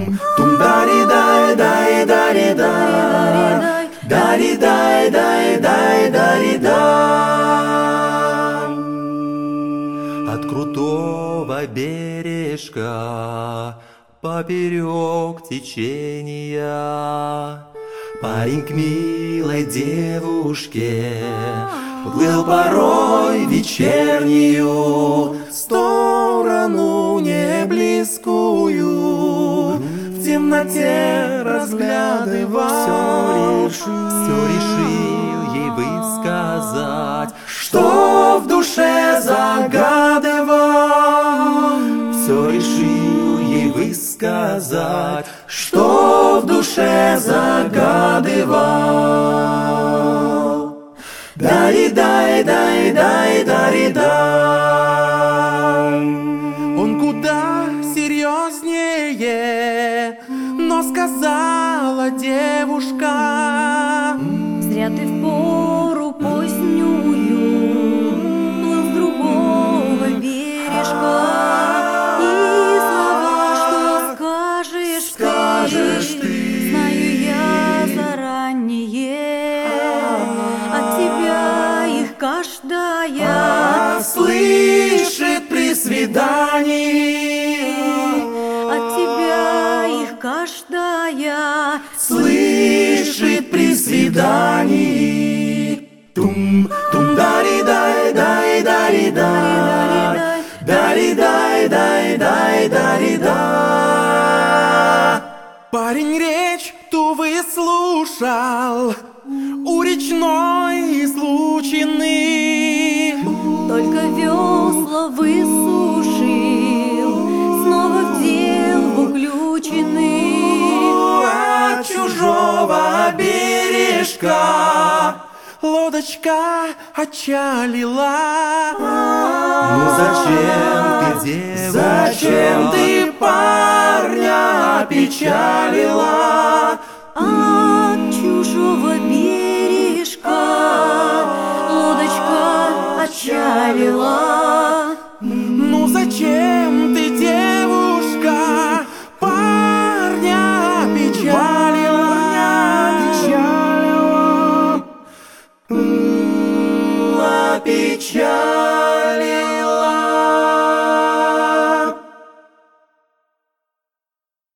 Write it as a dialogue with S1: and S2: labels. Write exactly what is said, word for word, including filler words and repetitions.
S1: Тум, тум, дари, дай, дай, дари, дай, дари, дай, дай, дай, дари, дай. От крутого бережка поперек течения парень к милой девушке плыл порой вечернюю сторону неблизкую, в темноте разглядывал, все решил ей высказать, что в душе загадывал, все решил ей высказать, что в душе загадывал. Дари, дай, дай, дай, дари, дай. Он куда серьезнее, но сказала девушка:
S2: зря ты в пору позднюю плыл с другого бережка. И слова, что скажешь,
S1: скажешь ты,
S2: знаю я заранее. От тебя их каждая
S1: слышит при свидании.
S2: От тебя их каждая
S1: слышит при свидании. Тум, тум, дари, дай, дай, дари, дай, дари, дай, дай, дай, дари, дай. Парень речь ту выслушал у речной излучины,
S2: только весла высушил, снова в дело включены.
S1: От чужого бережка лодочка отчалила. Ну зачем ты, девушка, зачем ты парня опечалила?
S2: От чужого бережка лодочка отчалила.